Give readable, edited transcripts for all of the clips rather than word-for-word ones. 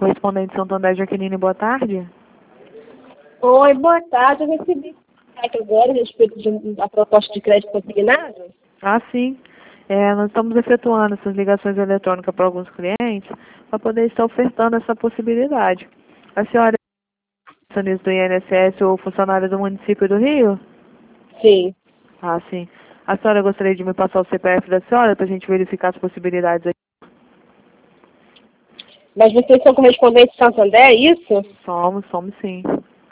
Correspondente Santo André Jaqueline, boa tarde. Oi, boa tarde. Eu recebi agora a respeito da proposta de crédito consignado. Ah, sim. Nós estamos efetuando essas ligações eletrônicas para alguns clientes para poder estar ofertando essa possibilidade. A senhora é funcionária do INSS ou funcionária do município do Rio? Sim. Ah, sim. A senhora gostaria de me passar o CPF da senhora para a gente verificar as possibilidades aqui? Mas vocês são correspondentes de Santo André, é isso? Somos sim.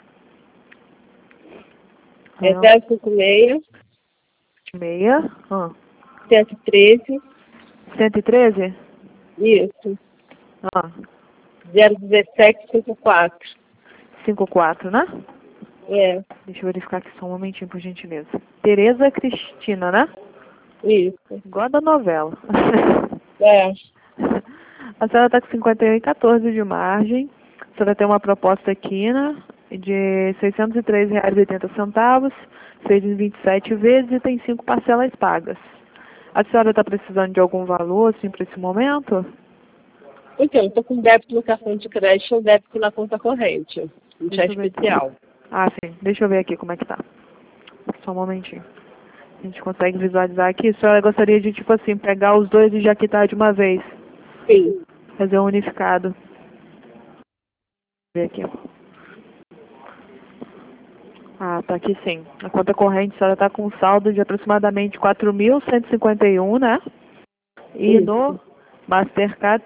É 056 6, 113. 113? Isso. Ah, 01754. 54, né? É, Deixa eu verificar aqui só um momentinho, por gentileza. Tereza Cristina, né? isso. Igual a da novela. É. A senhora está com 51,14 de margem. A senhora tem uma proposta aqui, né? De R$ 603,80, feita em 27 vezes e tem 5 parcelas pagas. A senhora está precisando de algum valor, assim, para esse momento? Então, eu estou com débito no cartão de crédito ou débito na conta corrente. Não é Deixa eu ver. especial. Ah, sim. Deixa eu ver aqui como é que tá. Só um momentinho. A gente consegue visualizar aqui. A senhora gostaria de, tipo assim, pegar os dois e já quitar de uma vez? Sim. Fazer um unificado. Ver aqui. Ah, tá aqui sim. A conta corrente, a senhora está com um saldo de aproximadamente 4.151, né? E Isso. no Mastercard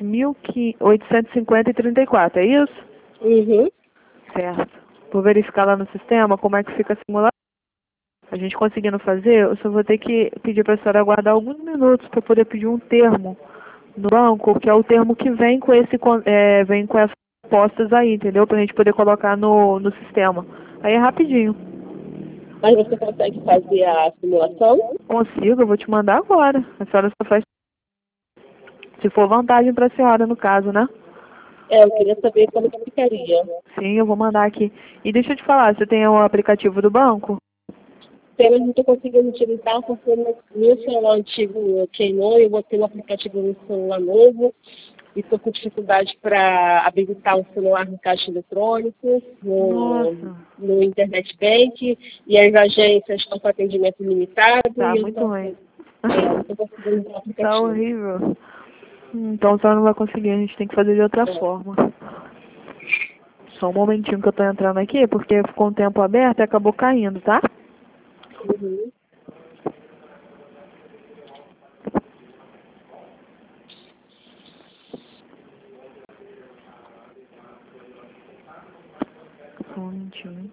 3.850,34, é isso? Uhum. Certo. Vou verificar lá no sistema como é que fica a simulação. A gente conseguindo fazer, eu só vou ter que pedir para a senhora aguardar alguns minutos para poder pedir um termo no banco, que é o termo que vem com vem com essas postas aí, entendeu? Para a gente poder colocar no sistema. Aí é rapidinho. Mas você consegue fazer a simulação? Consigo, eu vou te mandar agora. A senhora só faz se for vantagem para a senhora, no caso, né? É, eu queria saber como que ficaria. Sim, eu vou mandar aqui. E deixa eu te falar, você tem o aplicativo do banco? Pena não estou conseguindo utilizar porque meu celular antigo queimou e eu botei um aplicativo no celular novo e estou com dificuldade para habilitar um celular no caixa eletrônico, Nossa, no Internet Bank, e as agências estão com atendimento limitado tá e eu muito ruim. não estou conseguindo usar o Tá aplicativo. horrível. Então a senhora não vai conseguir, a gente tem que fazer de outra É. forma. Só um momentinho que eu tô entrando aqui, porque ficou um tempo aberto e acabou caindo, tá? Uhum. Só um momentinho.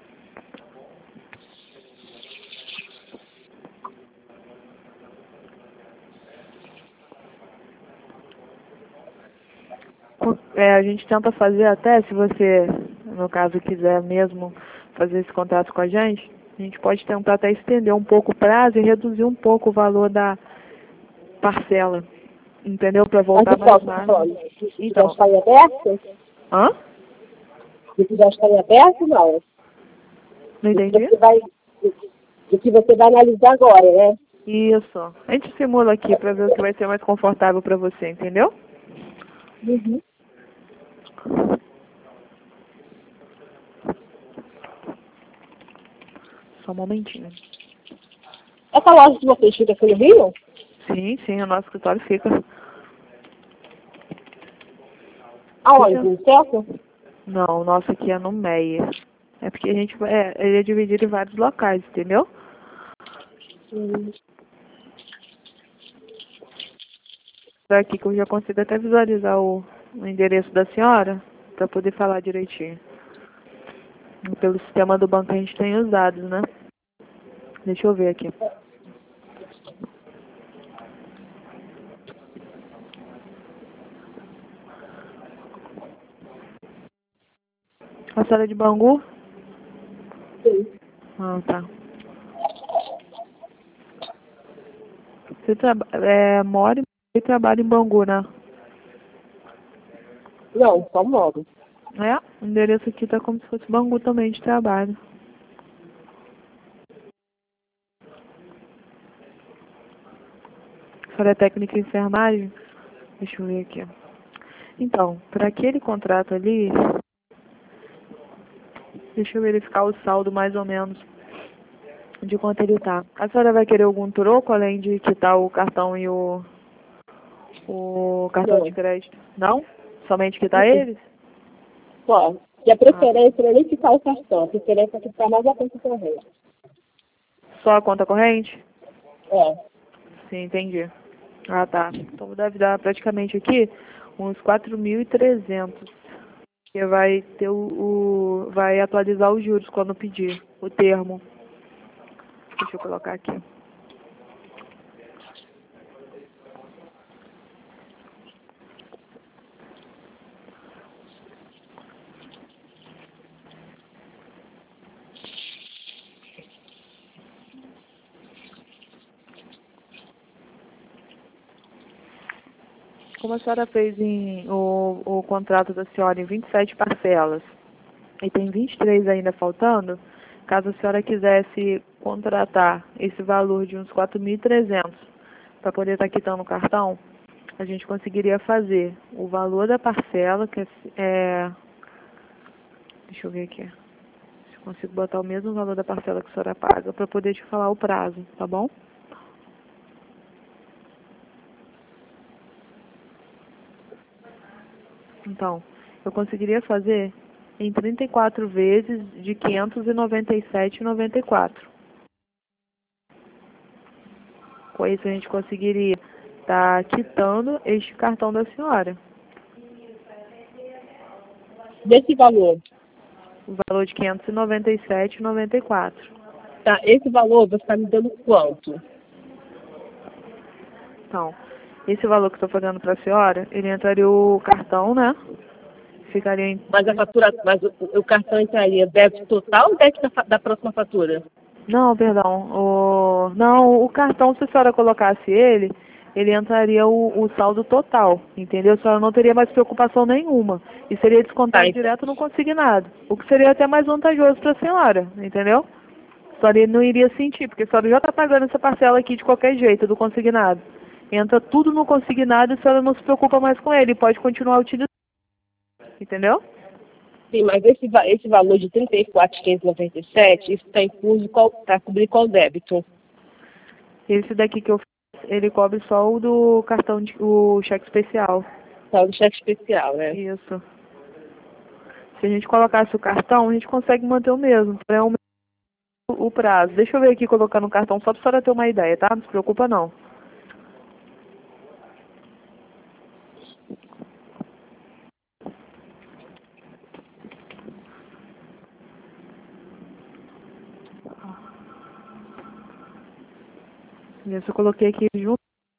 A gente tenta fazer até, se você, no caso, quiser mesmo fazer esse contrato com a gente pode tentar até estender um pouco o prazo e reduzir um pouco o valor da parcela, entendeu? Para Mas voltar o mais que está rápido. falando? Que já Então, está em aberto? hã? Que já está em aberto, não. Não O que entendi? você vai, o que você vai analisar agora, né? Isso. A gente simula aqui para ver o que vai ser mais confortável para você, entendeu? Uhum. Só um momentinho. Essa loja de vocês fica aqui no Rio? Sim, sim, o nosso escritório fica. Aonde? No centro? Não, o nosso aqui é no Meia. É porque a gente ele é dividido em vários locais, entendeu? Uhum. Daqui que eu já consigo até visualizar o endereço da senhora para poder falar direitinho. Pelo sistema do banco que a gente tem usado, né? Deixa eu ver aqui. A senhora é de Bangu? Sim. Ah, tá. Você mora e trabalha em Bangu, né? Não, só moro. É, o endereço aqui tá como se fosse Bangu também de trabalho. A senhora é técnica em enfermagem? Deixa eu ver aqui. Então, para aquele contrato ali, deixa eu verificar o saldo mais ou menos de quanto ele tá. A senhora vai querer algum troco além de quitar o cartão e o cartão de Não. crédito? Não? Somente quitar eles? Só. E a preferência não é nem ficar o cartão, a preferência é ficar mais a conta corrente. Só a conta corrente? É. Sim, entendi. Ah, tá. Então deve dar praticamente aqui uns 4.300. Que vai ter vai atualizar os juros quando pedir o termo. Deixa eu colocar aqui. Como a senhora fez o contrato da senhora em 27 parcelas e tem 23 ainda faltando, caso a senhora quisesse contratar esse valor de uns 4.300 para poder estar quitando o cartão, a gente conseguiria fazer o valor da parcela, que deixa eu ver aqui, se eu consigo botar o mesmo valor da parcela que a senhora paga, para poder te falar o prazo, tá bom? Então, eu conseguiria fazer em 34 vezes de R$ 597,94. Com isso, a gente conseguiria estar quitando este cartão da senhora. Desse valor. O valor de R$ 597,94. Tá, esse valor você está me dando quanto? Então, esse valor que eu estou pagando para a senhora, ele entraria o cartão, né? Ficaria em... Mas a fatura, mas o cartão entraria débito total ou débito da próxima fatura? Não, perdão. Não, o cartão, se a senhora colocasse ele entraria o saldo total, entendeu? A senhora não teria mais preocupação nenhuma. E seria descontado Tá, direto no consignado. O que seria até mais vantajoso para a senhora, entendeu? A senhora não iria sentir, porque a senhora já está pagando essa parcela aqui de qualquer jeito, do consignado. Entra tudo no consignado e a senhora não se preocupa mais com ele, pode continuar utilizando, entendeu? sim, mas esse valor de 34.597, isso está incluso para cobrir qual débito? Esse daqui que eu fiz, ele cobre só o do cartão, o cheque especial. Tá, o cheque especial, né? Isso. Se a gente colocasse o cartão, a gente consegue manter o mesmo, para aumentar o prazo. Deixa eu ver aqui colocar no cartão só para a senhora ter uma ideia, tá? Não se preocupa não. Isso, eu coloquei aqui junto.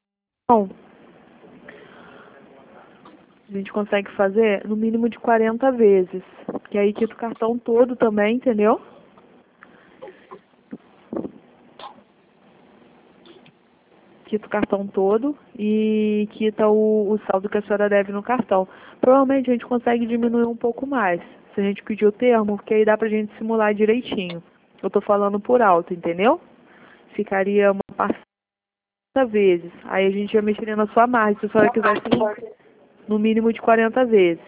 A gente consegue fazer no mínimo de 40 vezes. Que aí quita o cartão todo também, entendeu? Quita o cartão todo e quita o saldo que a senhora deve no cartão. Provavelmente a gente consegue diminuir um pouco mais, se a gente pedir o termo, porque aí dá pra gente simular direitinho. Eu tô falando por alto, entendeu? Ficaria uma parcela vezes. Aí a gente ia mexer na sua margem, se a senhora quisesse no mínimo de 40 vezes.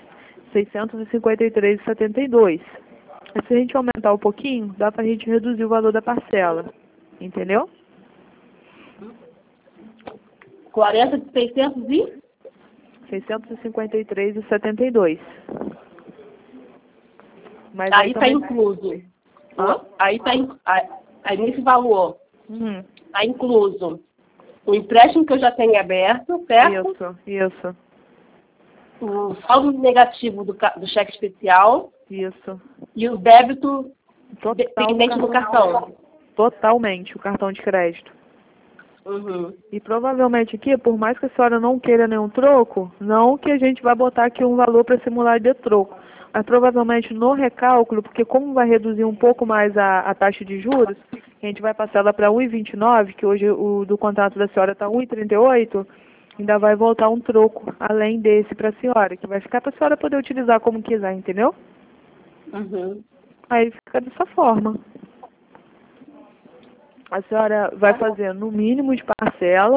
653,72. Mas se a gente aumentar um pouquinho, dá pra gente reduzir o valor da parcela. Entendeu? 40 de 600 e? 653,72. Mas Aí está também... incluso. Hã? Aí nesse valor Uhum. está incluso o empréstimo que eu já tenho aberto, certo? Isso. O saldo negativo do cheque especial Isso. e o débito Total pendente do cartão. Totalmente, o cartão de crédito. Uhum. E provavelmente aqui, por mais que a senhora não queira nenhum troco, não que a gente vai botar aqui um valor para simular de troco, mas provavelmente no recálculo, porque como vai reduzir um pouco mais a taxa de juros, a gente vai passar ela para 1,29, que hoje o do contrato da senhora está 1,38, ainda vai voltar um troco além desse para a senhora, que vai ficar para a senhora poder utilizar como quiser, entendeu? Uhum. Aí fica dessa forma. A senhora vai fazer no mínimo de parcela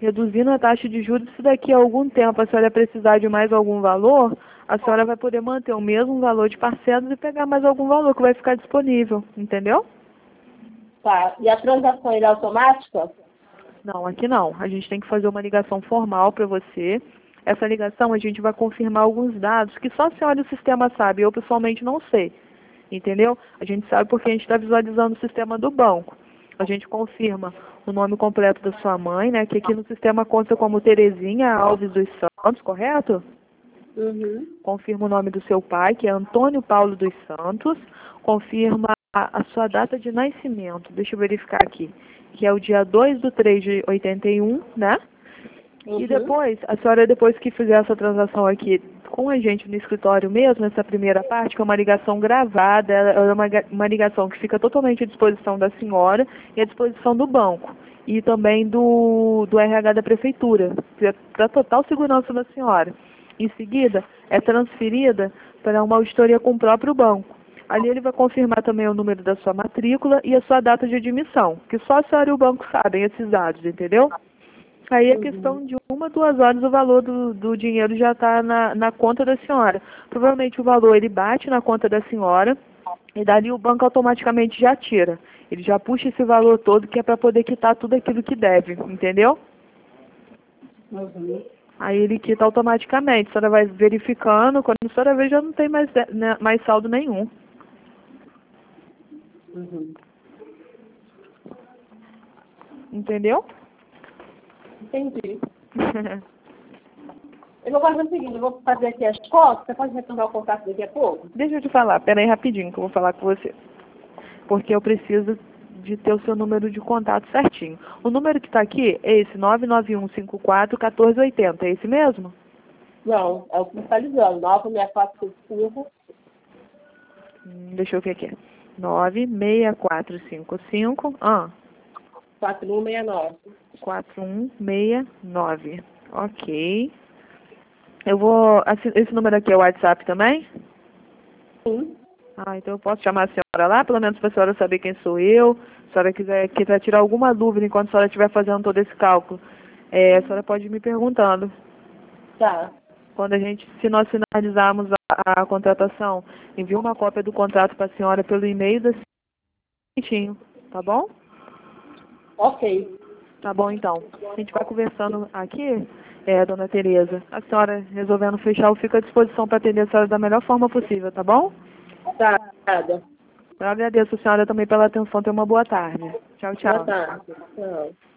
reduzindo a taxa de juros. Se daqui a algum tempo a senhora precisar de mais algum valor, a senhora vai poder manter o mesmo valor de parcelas e pegar mais algum valor que vai ficar disponível, entendeu? Tá. E a transação é automática? Não, aqui não. A gente tem que fazer uma ligação formal para você. Essa ligação a gente vai confirmar alguns dados que só a senhora e o sistema sabe. Eu pessoalmente não sei. Entendeu? A gente sabe porque a gente está visualizando o sistema do banco. A gente confirma o nome completo da sua mãe, né? Que aqui no sistema consta como Terezinha Alves dos Santos, correto? Uhum. Confirma o nome do seu pai, que é Antônio Paulo dos Santos. Confirma a sua data de nascimento. Deixa eu verificar aqui. Que é o dia 2/3/81, né? Uhum. E depois, a senhora, depois que fizer essa transação aqui com a gente no escritório mesmo, essa primeira parte, que é uma ligação gravada, é uma ligação que fica totalmente à disposição da senhora e à disposição do banco. E também do RH da prefeitura, para total segurança da senhora. Em seguida, é transferida para uma auditoria com o próprio banco. Ali ele vai confirmar também o número da sua matrícula e a sua data de admissão, que só a senhora e o banco sabem esses dados, entendeu? Aí é questão de 1 a 2 horas o valor do dinheiro já está na conta da senhora. Provavelmente o valor ele bate na conta da senhora e dali o banco automaticamente já tira. Ele já puxa esse valor todo que é para poder quitar tudo aquilo que deve, entendeu? Uhum. Aí ele quita automaticamente. A senhora vai verificando, quando a senhora vê já não tem mais saldo nenhum. Uhum. Entendeu? Entendi. Eu vou fazer o seguinte, eu vou fazer aqui as fotos, você pode retornar o contato daqui a pouco? Deixa eu te falar, peraí rapidinho que eu vou falar com você. Porque eu preciso de ter o seu número de contato certinho. O número que está aqui é esse, 99154-1480, é esse mesmo? Não, é o que está ligando, 96455 Deixa eu ver aqui. 96455 4169. 4169. Ok. Eu vou. Esse número aqui é o WhatsApp também? Sim. Então eu posso chamar a senhora lá, pelo menos para a senhora saber quem sou eu. Se a senhora quiser tirar alguma dúvida enquanto a senhora estiver fazendo todo esse cálculo, a senhora pode ir me perguntando. Tá. Se nós finalizarmos a contratação, envie uma cópia do contrato para a senhora pelo e-mail da certinho, tá bom? Ok. Tá bom, então. A gente vai conversando aqui, dona Tereza. A senhora resolvendo fechar, eu fico à disposição para atender a senhora da melhor forma possível, tá bom? Tá. Nada. Eu agradeço a senhora também pela atenção. Tenha uma boa tarde. Tchau, tchau. Boa tarde. Tchau.